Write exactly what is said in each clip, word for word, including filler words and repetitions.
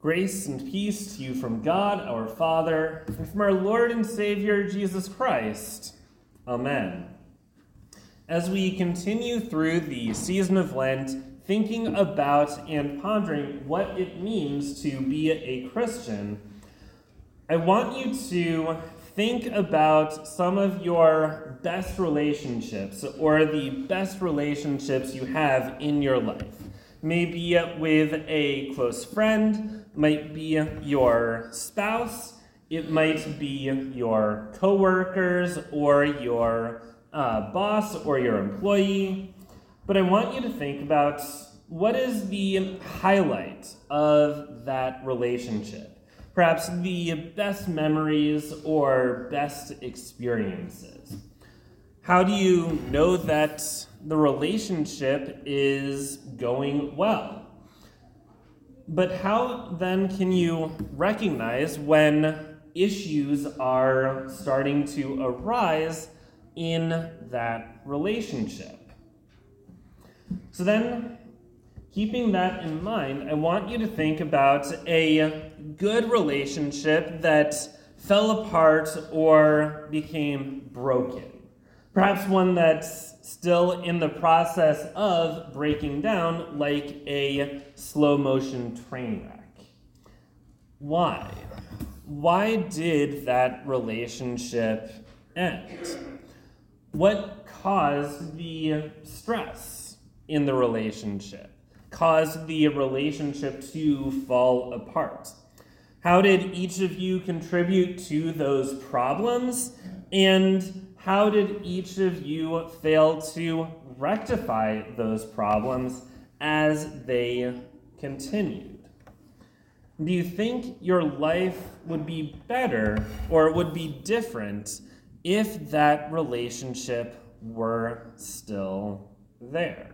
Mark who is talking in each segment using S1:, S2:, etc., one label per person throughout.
S1: Grace and peace to you from God, our Father, and from our Lord and Savior, Jesus Christ. Amen. As we continue through the season of Lent, thinking about and pondering what it means to be a Christian, I want you to think about some of your best relationships or the best relationships you have in your life. Maybe with a close friend, might be your spouse, it might be your coworkers or your uh, boss or your employee. But I want you to think about what is the highlight of that relationship. Perhaps the best memories or best experiences. How do you know that the relationship is going well? But how then can you recognize when issues are starting to arise in that relationship? So then, keeping that in mind, I want you to think about a good relationship that fell apart or became broken. Perhaps one that's still in the process of breaking down, like a slow motion train wreck. Why? Why did that relationship end? What caused the stress in the relationship? Caused the relationship to fall apart? How did each of you contribute to those problems? And how did each of you fail to rectify those problems as they continued? Do you think your life would be better or would be different if that relationship were still there?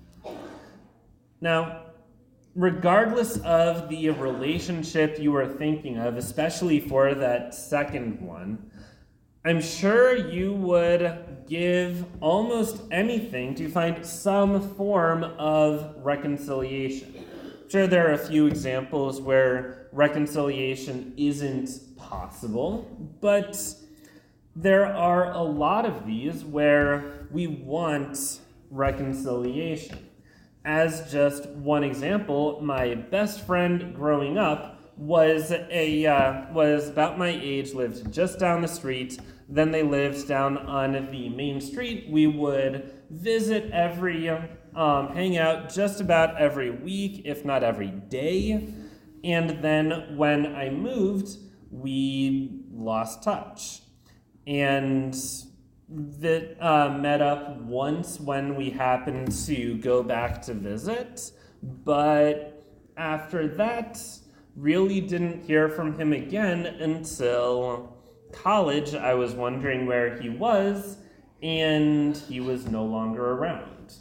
S1: Now, regardless of the relationship you were thinking of, especially for that second one, I'm sure you would give almost anything to find some form of reconciliation. I'm sure there are a few examples where reconciliation isn't possible, but there are a lot of these where we want reconciliation. As just one example, my best friend growing up was a uh, was about my age, lived just down the street. Then they lived down on the main street. We would visit every, um, hang out just about every week, if not every day. And then when I moved, we lost touch. And that uh, met up once when we happened to go back to visit. But after that, really didn't hear from him again until college. I was wondering where he was, and he was no longer around.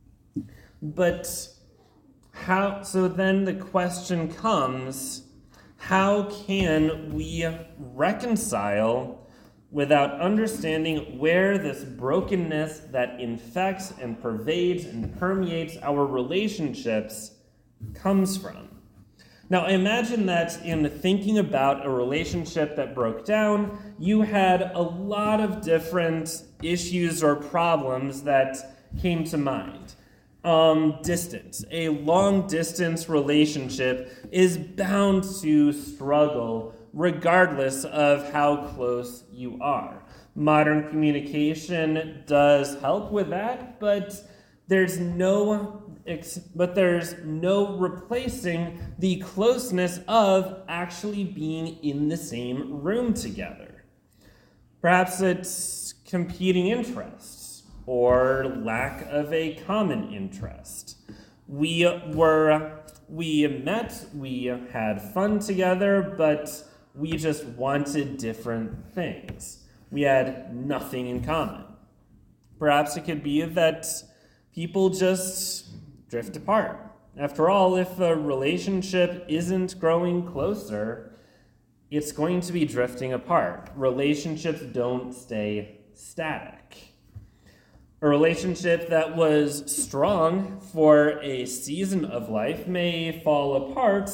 S1: But how, so then the question comes, how can we reconcile without understanding where this brokenness that infects and pervades and permeates our relationships comes from? Now, I imagine that in thinking about a relationship that broke down, you had a lot of different issues or problems that came to mind. Um, distance. A long-distance relationship is bound to struggle regardless of how close you are. Modern communication does help with that, but there's no But there's no replacing the closeness of actually being in the same room together. Perhaps it's competing interests or lack of a common interest. We were, we met, we had fun together, but we just wanted different things. We had nothing in common. Perhaps it could be that people just drift apart. After all, if a relationship isn't growing closer, it's going to be drifting apart. Relationships don't stay static. A relationship that was strong for a season of life may fall apart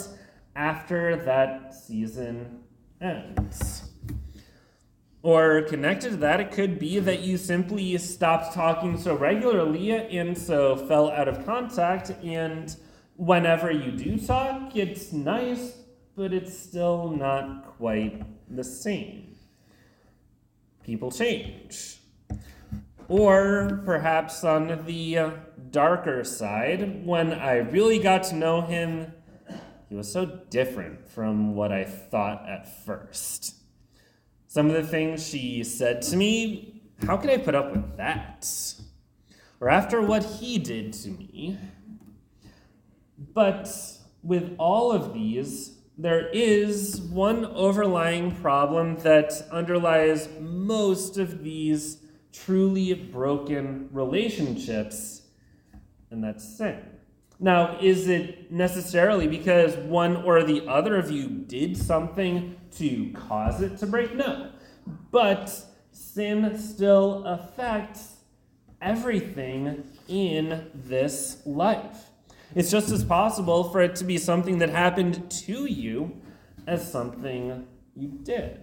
S1: after that season ends. Or connected to that, it could be that you simply stopped talking so regularly and so fell out of contact, and whenever you do talk, it's nice, but it's still not quite the same. People change. Or perhaps on the darker side, when I really got to know him, he was so different from what I thought at first. Some of the things she said to me, how could I put up with that? Or after what he did to me. But with all of these, there is one overlying problem that underlies most of these truly broken relationships, and that's sin. Now, is it necessarily because one or the other of you did something to cause it to break? No. But sin still affects everything in this life. It's just as possible for it to be something that happened to you as something you did.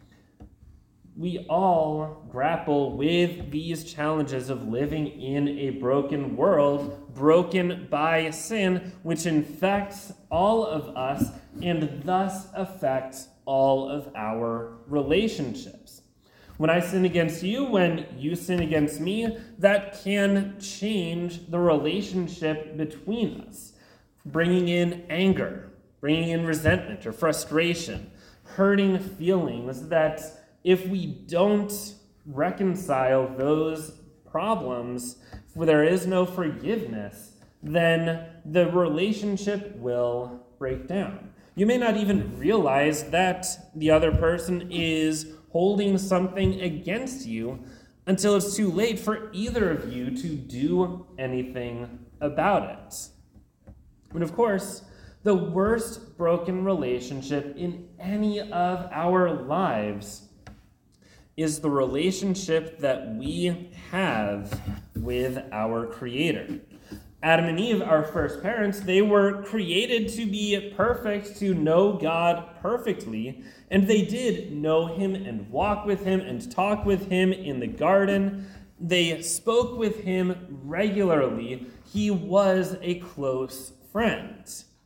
S1: We all grapple with these challenges of living in a broken world, broken by sin, which infects all of us and thus affects all of our relationships. When I sin against you, when you sin against me, that can change the relationship between us, bringing in anger, bringing in resentment or frustration, hurting feelings that if we don't reconcile those problems, if there is no forgiveness, then the relationship will break down. You may not even realize that the other person is holding something against you until it's too late for either of you to do anything about it. And of course, the worst broken relationship in any of our lives is the relationship that we have with our Creator. Adam and Eve, our first parents, they were created to be perfect, to know God perfectly, and they did know him and walk with him and talk with him in the garden. They spoke with him regularly. He was a close friend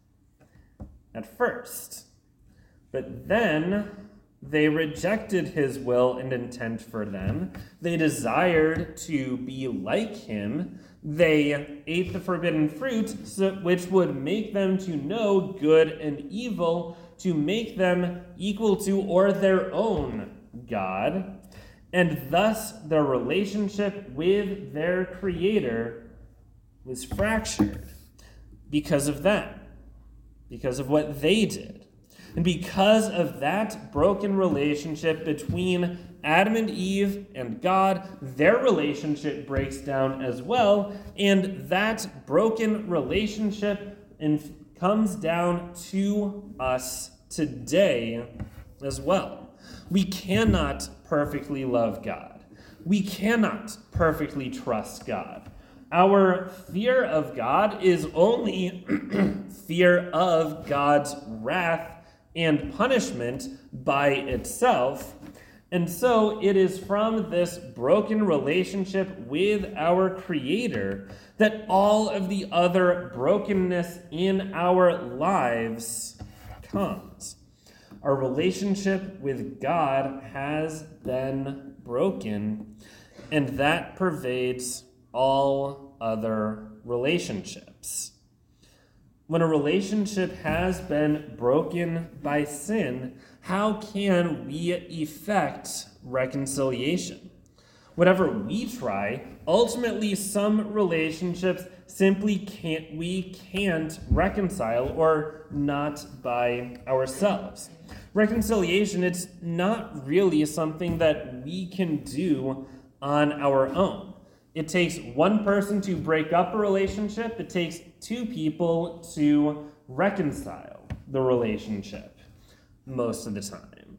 S1: at first. But then they rejected his will and intent for them. They desired to be like him. They ate the forbidden fruit, which would make them to know good and evil, to make them equal to or their own God. And thus their relationship with their Creator was fractured because of that, because of what they did. And because of that broken relationship between Adam and Eve and God, their relationship breaks down as well, and that broken relationship in, comes down to us today as well. We cannot perfectly love God. We cannot perfectly trust God. Our fear of God is only fear of God's wrath and punishment by itself. And so it is from this broken relationship with our Creator that all of the other brokenness in our lives comes. Our relationship with God has been broken, and that pervades all other relationships. When a relationship has been broken by sin, how can we effect reconciliation? Whatever we try, ultimately some relationships simply can't, we can't reconcile, or not by ourselves. Reconciliation, it's not really something that we can do on our own. It takes one person to break up a relationship. It takes two people to reconcile the relationship most of the time.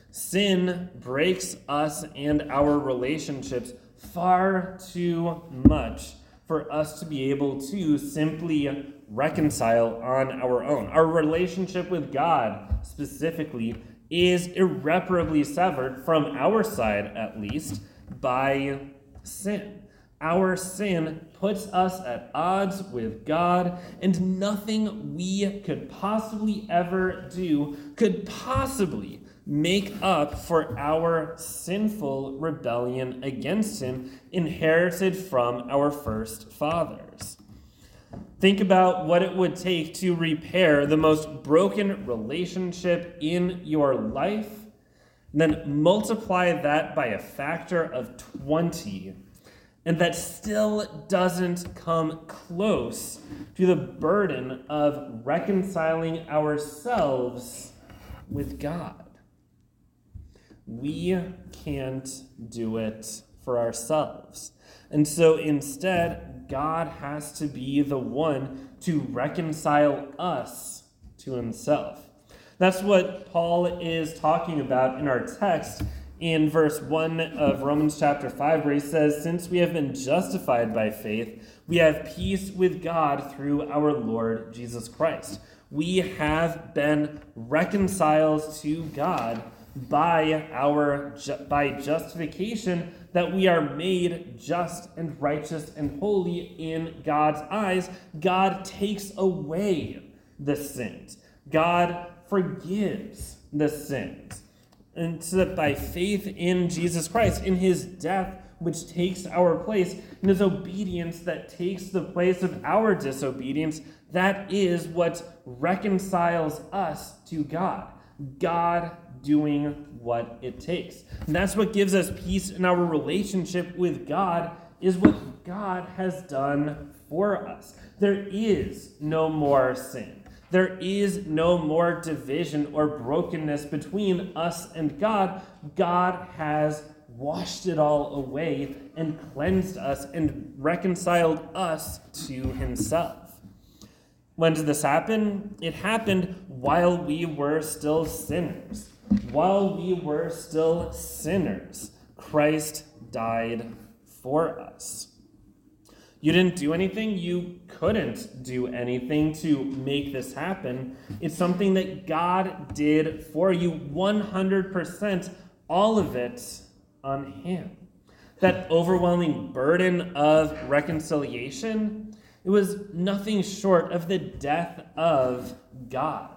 S1: Sin breaks us and our relationships far too much for us to be able to simply reconcile on our own. Our relationship with God, specifically, is irreparably severed, from our side at least, by sin. Our sin puts us at odds with God, and nothing we could possibly ever do could possibly make up for our sinful rebellion against him, inherited from our first fathers. Think about what it would take to repair the most broken relationship in your life, then multiply that by a factor of twenty, and that still doesn't come close to the burden of reconciling ourselves with God. We can't do it for ourselves. And so instead, God has to be the one to reconcile us to himself. That's what Paul is talking about in our text in verse one of Romans chapter five, where he says, "Since we have been justified by faith, we have peace with God through our Lord Jesus Christ." We have been reconciled to God by our by justification, that we are made just and righteous and holy in God's eyes. God takes away the sins. God forgives the sins. And so that by faith in Jesus Christ, in his death, which takes our place, in his obedience that takes the place of our disobedience, that is what reconciles us to God. God doing what it takes. And that's what gives us peace in our relationship with God, is what God has done for us. There is no more sin. There is no more division or brokenness between us and God. God has washed it all away and cleansed us and reconciled us to himself. When did this happen? It happened while we were still sinners. While we were still sinners, Christ died for us. You didn't do anything. You couldn't do anything to make this happen. It's something that God did for you, one hundred percent, all of it on him. That overwhelming burden of reconciliation, it was nothing short of the death of God.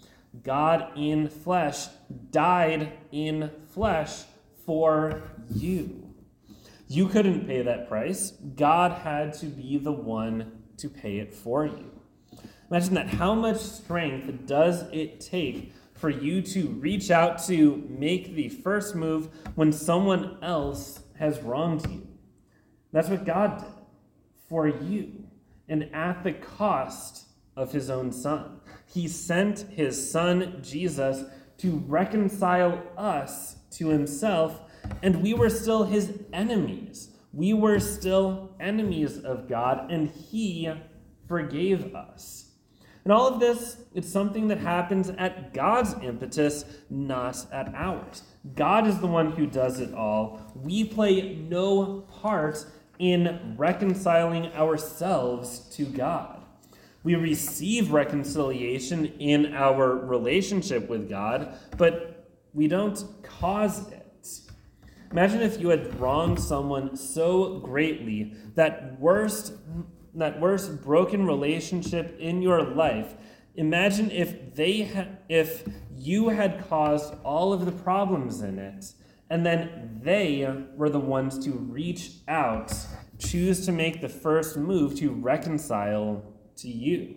S1: God in flesh died in flesh for you. You couldn't pay that price. God had to be the one to pay it for you. Imagine that. How much strength does it take for you to reach out to make the first move when someone else has wronged you? That's what God did for you, and at the cost of his own son. He sent his son, Jesus, to reconcile us to himself, and we were still his enemies. We were still enemies of God, and he forgave us. And all of this, it's something that happens at God's impetus, not at ours. God is the one who does it all. We play no part in reconciling ourselves to God. We receive reconciliation in our relationship with God, but we don't cause it. Imagine if you had wronged someone so greatly that worst, that worst broken relationship in your life. Imagine if they had, if you had caused all of the problems in it, and then they were the ones to reach out, choose to make the first move to reconcile to you.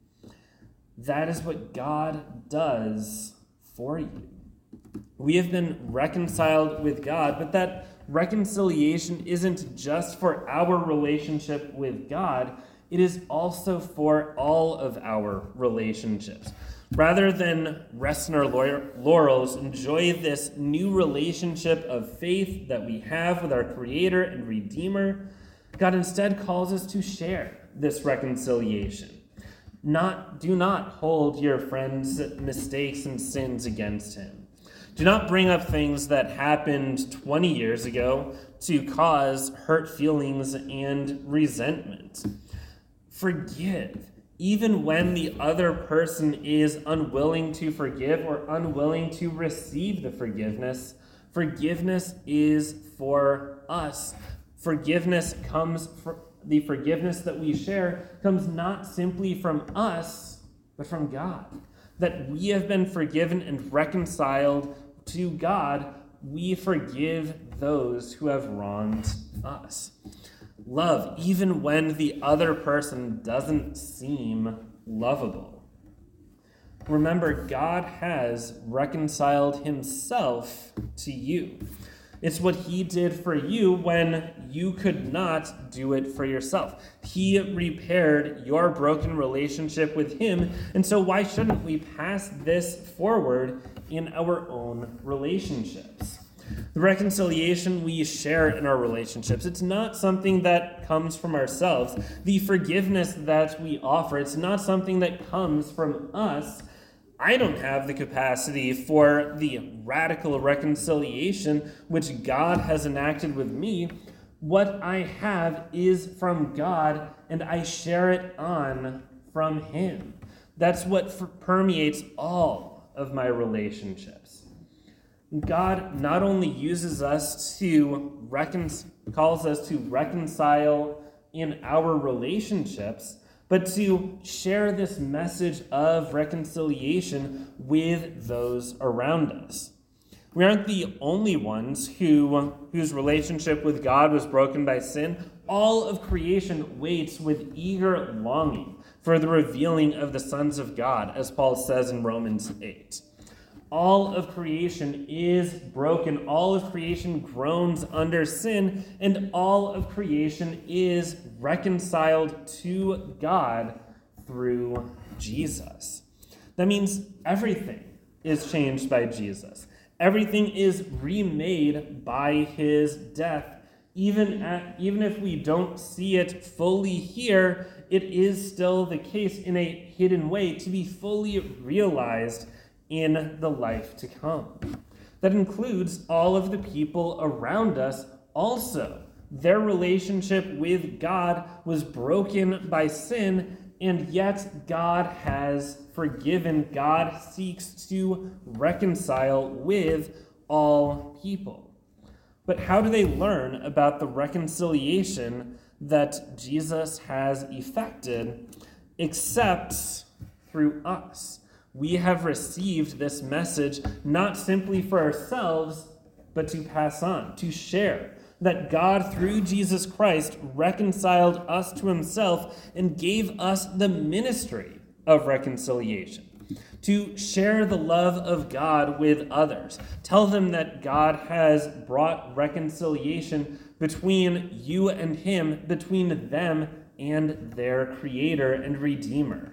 S1: That is what God does for you. We have been reconciled with God, but that reconciliation isn't just for our relationship with God, it is also for all of our relationships. Rather than rest in our laurels, enjoy this new relationship of faith that we have with our Creator and Redeemer, God instead calls us to share this reconciliation. Not, do not hold your friend's mistakes and sins against him. Do not bring up things that happened twenty years ago to cause hurt feelings and resentment. Forgive even when the other person is unwilling to forgive or unwilling to receive the forgiveness, forgiveness is for us. Forgiveness comes from the forgiveness that we share comes not simply from us, but from God. That we have been forgiven and reconciled to God, we forgive those who have wronged us. Love, even when the other person doesn't seem lovable. Remember, God has reconciled himself to you. It's what he did for you when you could not do it for yourself. He repaired your broken relationship with him, and so why shouldn't we pass this forward in our own relationships? The reconciliation we share in our relationships, it's not something that comes from ourselves. The forgiveness that we offer, it's not something that comes from us. I don't have the capacity for the radical reconciliation which God has enacted with me. What I have is from God, and I share it on from him. That's what permeates all of my relationships. God not only uses us to recon- calls us to reconcile in our relationships, but to share this message of reconciliation with those around us. We aren't the only ones who whose relationship with God was broken by sin. All of creation waits with eager longing for the revealing of the sons of God, as Paul says in Romans eight. All of creation is broken. All of creation groans under sin, and all of creation is reconciled to God through Jesus. That means everything is changed by Jesus. Everything is remade by his death. Even, at, even if we don't see it fully here, it is still the case in a hidden way to be fully realized in the life to come. That includes all of the people around us also. Their relationship with God was broken by sin, and yet God has forgiven. God seeks to reconcile with all people. But how do they learn about the reconciliation that Jesus has effected except through us? We have received this message not simply for ourselves, but to pass on, to share. That God, through Jesus Christ, reconciled us to himself and gave us the ministry of reconciliation. To share the love of God with others. Tell them that God has brought reconciliation between you and him, between them and their Creator and Redeemer.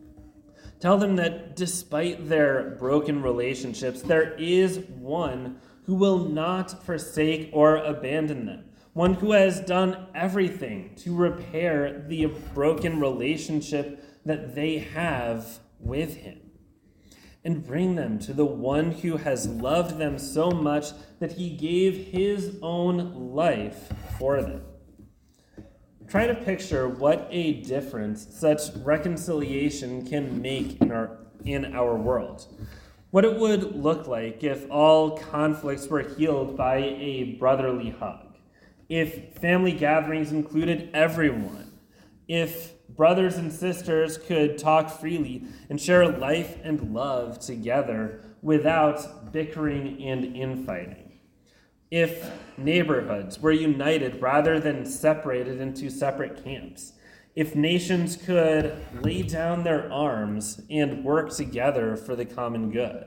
S1: Tell them that despite their broken relationships, there is one who will not forsake or abandon them. One who has done everything to repair the broken relationship that they have with him. And bring them to the one who has loved them so much that he gave his own life for them. Try to picture what a difference such reconciliation can make in our in our world. What it would look like if all conflicts were healed by a brotherly hug. If family gatherings included everyone. If brothers and sisters could talk freely and share life and love together without bickering and infighting. If neighborhoods were united rather than separated into separate camps. If nations could lay down their arms and work together for the common good.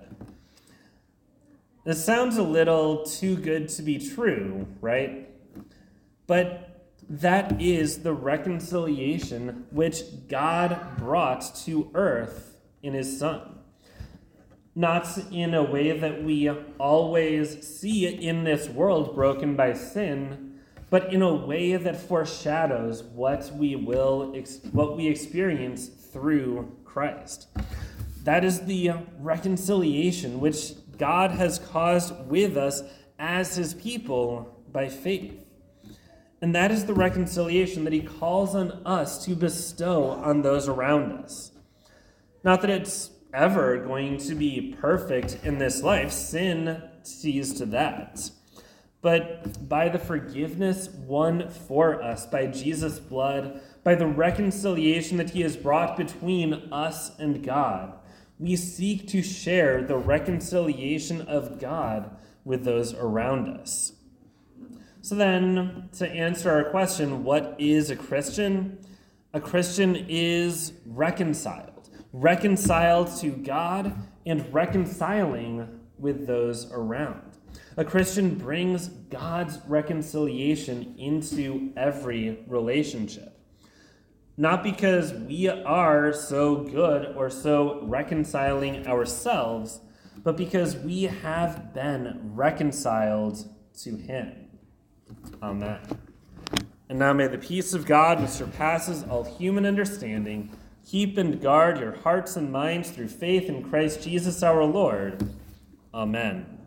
S1: This sounds a little too good to be true, right? But that is the reconciliation which God brought to earth in his Son. Not in a way that we always see in this world broken by sin, but in a way that foreshadows what we will, what we experience through Christ. That is the reconciliation which God has caused with us as his people by faith. And that is the reconciliation that he calls on us to bestow on those around us. Not that it's ever going to be perfect in this life. Sin sees to that. But by the forgiveness won for us by Jesus' blood, by the reconciliation that he has brought between us and God, we seek to share the reconciliation of God with those around us. So then, to answer our question, what is a Christian? A Christian is reconciled. Reconciled to God and reconciling with those around. A Christian brings God's reconciliation into every relationship. Not because we are so good or so reconciling ourselves, but because we have been reconciled to him. Amen. And now may the peace of God, which surpasses all human understanding, keep and guard your hearts and minds through faith in Christ Jesus our Lord. Amen.